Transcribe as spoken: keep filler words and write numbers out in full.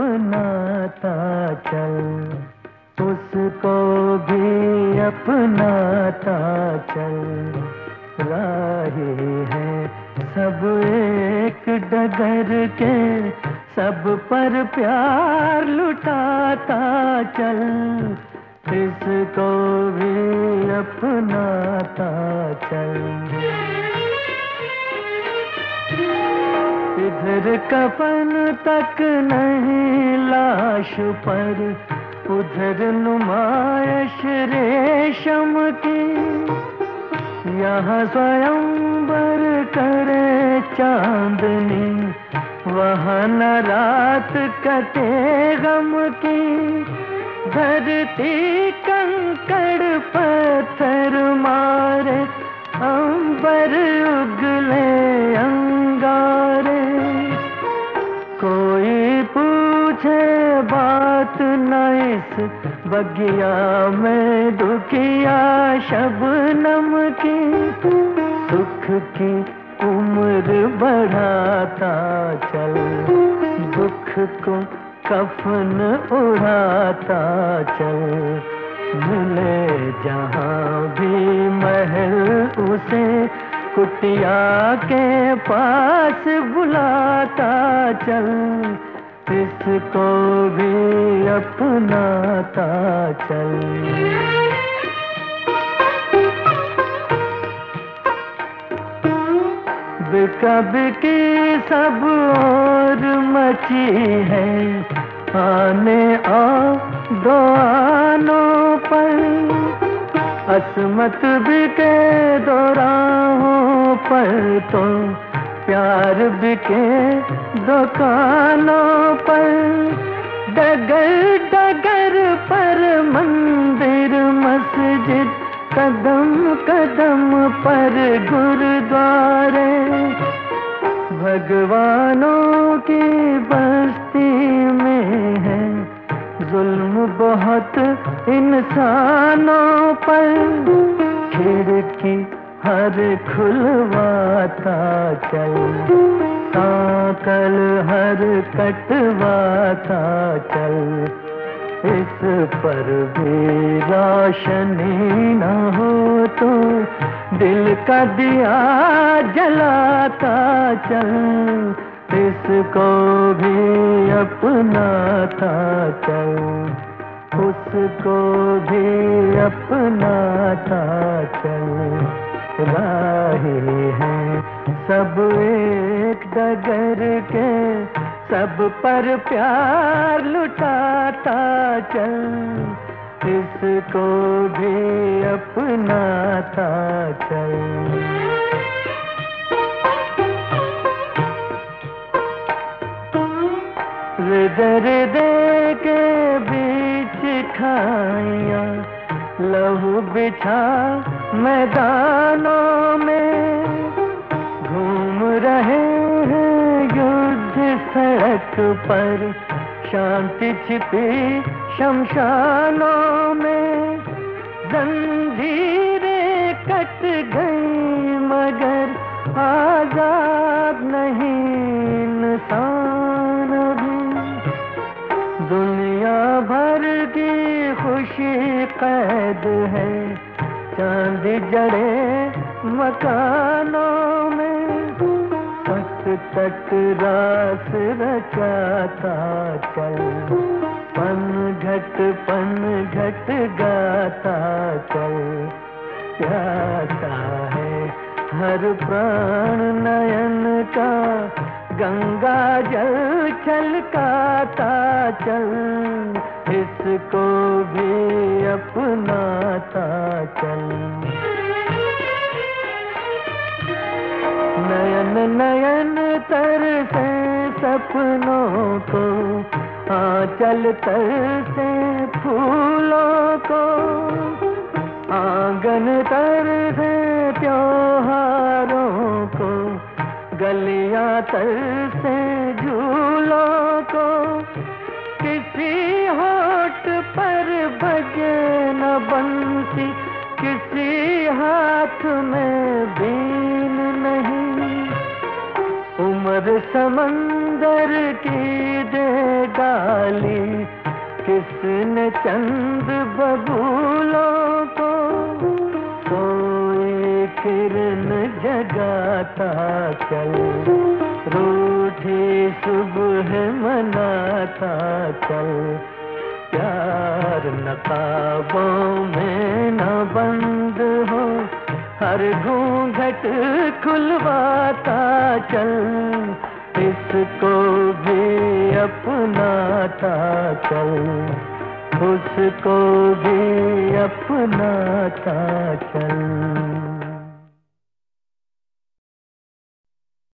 अपनाता चल, उसको भी अपनाता चल। राही है सब एक डगर के, सब पर प्यार लुटाता चल, इसको भी अपनाता चल। इधर कफन तक नहीं लाश पर, उधर नुमाइश रेशम की। यहाँ स्वयंवर करे चांदनी, वहाँ न रात कटे गम की। धरती कंकड़ पत्थर मारे, अंबर उगले अंगारे। कोई पूछे बात न इस बगिया में दुखिया शबनम की। सुख की उम्र बढ़ाता चल, दुख को कफन उड़ाता चल। मिले जहाँ भी महल उसे, कुटिया के पास बुलाता चल, इसको भी अपनाता चल। बिका बिकी सब और मची है, आने आ दो आनों पर। असमत बिके दो राहों पर, तो प्यार बिके दो कानों पर। डगर डगर पर मंदिर मस्जिद, कदम कदम पर गुरुद्वारे। भगवानों की बस्ती में है जुल्म बहुत इंसानों पर। खिड़की हर खुलवाता चल, सांकल हर कटवाता चल। इस पर भी रोशनी न हो तो दिल का दिया जलाता चल, इसको भी अपनाता चल, उसको भी अपनाता चल। राही है सब एक डगर के, सब पर प्यार लुटाता चल, इसको भी अपनाता चल। हृदय हृदय के बीच खाइयां, लहू बिछा मैदानों में। घूम रहे हैं युद्ध सड़क पर, शांति छिपी शमशानों में। जंजीरें कट गई मगर आजाद नहीं इंसान भी। दुनिया भर की खुशी कैद है, चांदी जड़े मकानों में। तट तट रास रचाता चल, पन घट पन घट गाता चल। प्यासा है हर प्राण नयन का, गंगा जल छलकाता चल, इसको भी अपनाता चल। नयन नयन तरसे सपनों को, आंचल तरसे फूलों को। आंगन तरसे त्योहारों को, गलियां तरसे झूलों को। किसी होठ पर बजे न बंसी, किसी हाथ में बीन नहीं। उम्र समंदर की दे डाल चंद बबूलों को सोए किरण जगाता चल, रूठी सुबह मनाता चल। प्यार नकाबों में न बंद हो, हर घूंघट खुलवाता चल, इसको भी अपनाता चल, उसको भी अपनाता चल।